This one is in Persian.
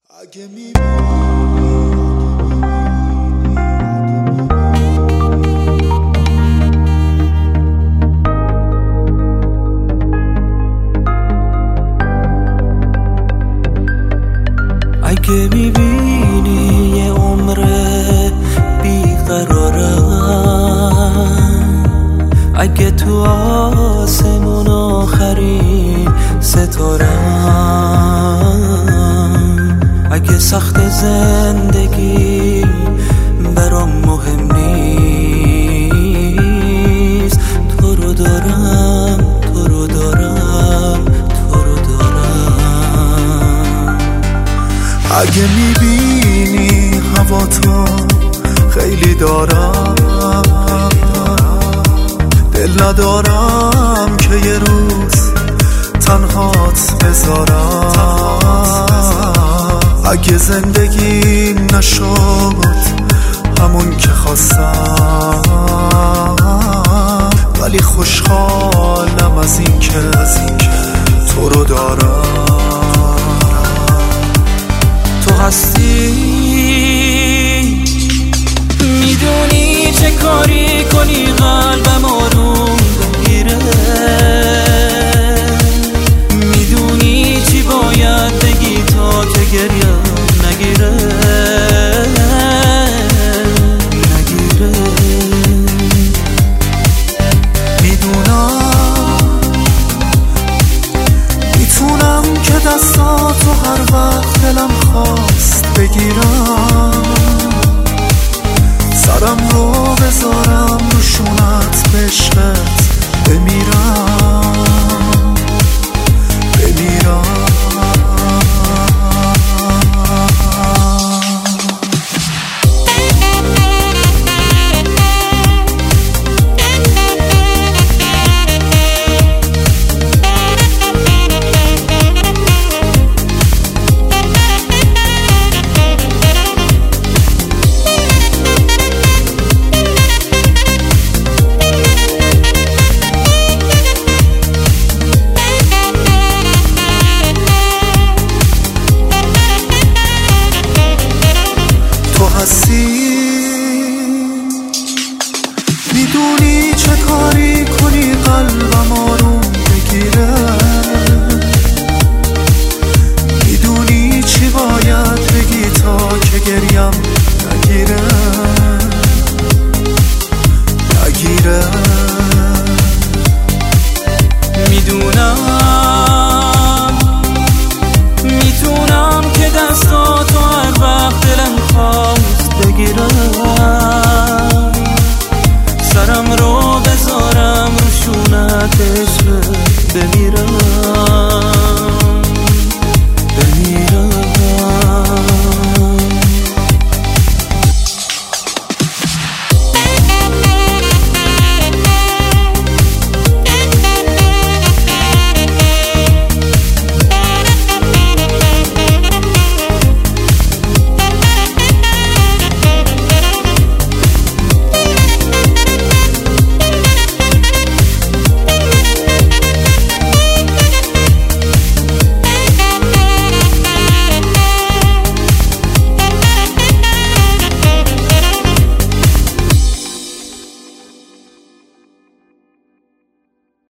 اگه میبینی یه عمره بیقرارم، اگه تو آسمون آخرین ستارم، اگه سخت زندگی برام مهم نیست، تو رو دارم، تو رو دارم، تو رو دارم. اگه میبینی هوا تو خیلی دارم، دل ندارم که یه روز تنهات بذارم. اگه زندگی نشد همون که خواستم، ولی خوشحالم از این که تو رو دارم. تو هستی، میدونی چه کاری کنی قلبم آروم بگیره، میدونی چی باید بگی تا که گریم نگیره. میتونم که دستاتو هر وقت دلم خواست بگیرم،